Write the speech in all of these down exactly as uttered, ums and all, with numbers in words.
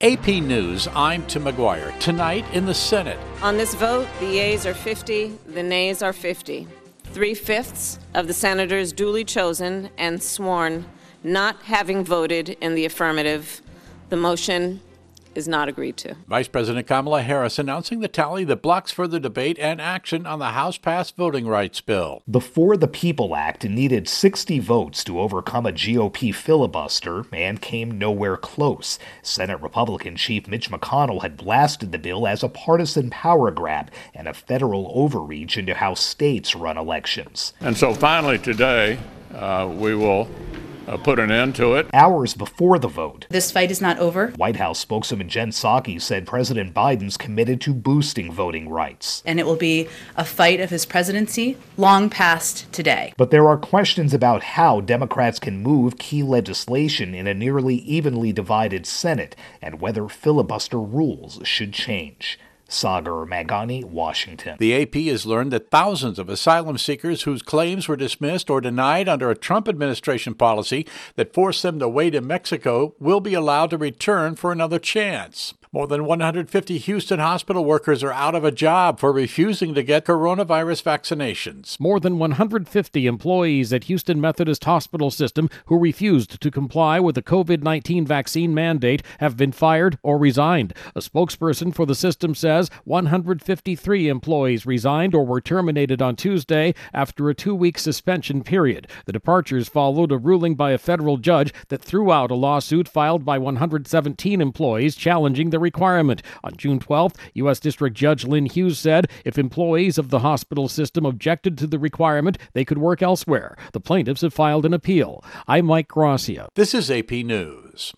A P News, I'm Tim McGuire. Tonight in the Senate. On this vote, the yeas are fifty, the nays are fifty. Three-fifths of the senators duly chosen and sworn not having voted in the affirmative. The motion is not agreed to. Vice President Kamala Harris announcing the tally that blocks further debate and action on the House-passed voting rights bill. The For the People Act needed sixty votes to overcome a G O P filibuster and came nowhere close. Senate Republican Chief Mitch McConnell had blasted the bill as a partisan power grab and a federal overreach into how states run elections. And so finally today, uh, we will Uh, put an end to it. Hours before the vote, this fight is not over. White House spokeswoman Jen Psaki said President Biden's committed to boosting voting rights. And it will be a fight of his presidency long past today. But there are questions about how Democrats can move key legislation in a nearly evenly divided Senate and whether filibuster rules should change. Sagar Magani, Washington. The A P has learned that thousands of asylum seekers whose claims were dismissed or denied under a Trump administration policy that forced them to wait in Mexico will be allowed to return for another chance. More than one hundred fifty Houston hospital workers are out of a job for refusing to get coronavirus vaccinations. More than one hundred fifty employees at Houston Methodist Hospital System who refused to comply with the COVID nineteen vaccine mandate have been fired or resigned. A spokesperson for the system says one hundred fifty-three employees resigned or were terminated on Tuesday after a two-week suspension period. The departures followed a ruling by a federal judge that threw out a lawsuit filed by one hundred seventeen employees challenging the requirement. On June twelfth, U S District Judge Lynn Hughes said if employees of the hospital system objected to the requirement, they could work elsewhere. The plaintiffs have filed an appeal. I'm Mike Gracia. This is A P News.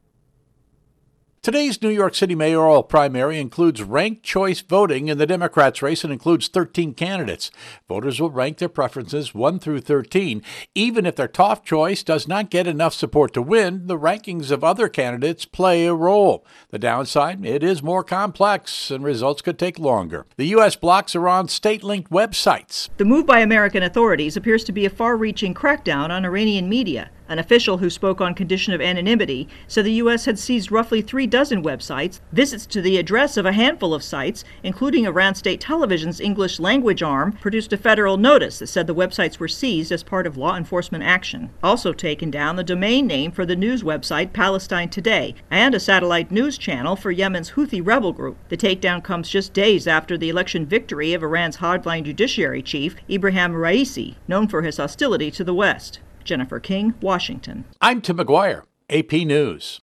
Today's New York City mayoral primary includes ranked choice voting in the Democrats' race and includes thirteen candidates. Voters will rank their preferences one through thirteen. Even if their top choice does not get enough support to win, the rankings of other candidates play a role. The downside, it is more complex and results could take longer. The U S blocks are on state-linked websites. The move by American authorities appears to be a far-reaching crackdown on Iranian media. An official who spoke on condition of anonymity said the U S had seized roughly three dozen websites, visits to the address of a handful of sites, including Iran State Television's English language arm, produced a federal notice that said the websites were seized as part of law enforcement action. Also taken down the domain name for the news website Palestine Today and a satellite news channel for Yemen's Houthi rebel group. The takedown comes just days after the election victory of Iran's hardline judiciary chief, Ibrahim Raisi, known for his hostility to the West. Jennifer King, Washington. I'm Tim McGuire, A P News.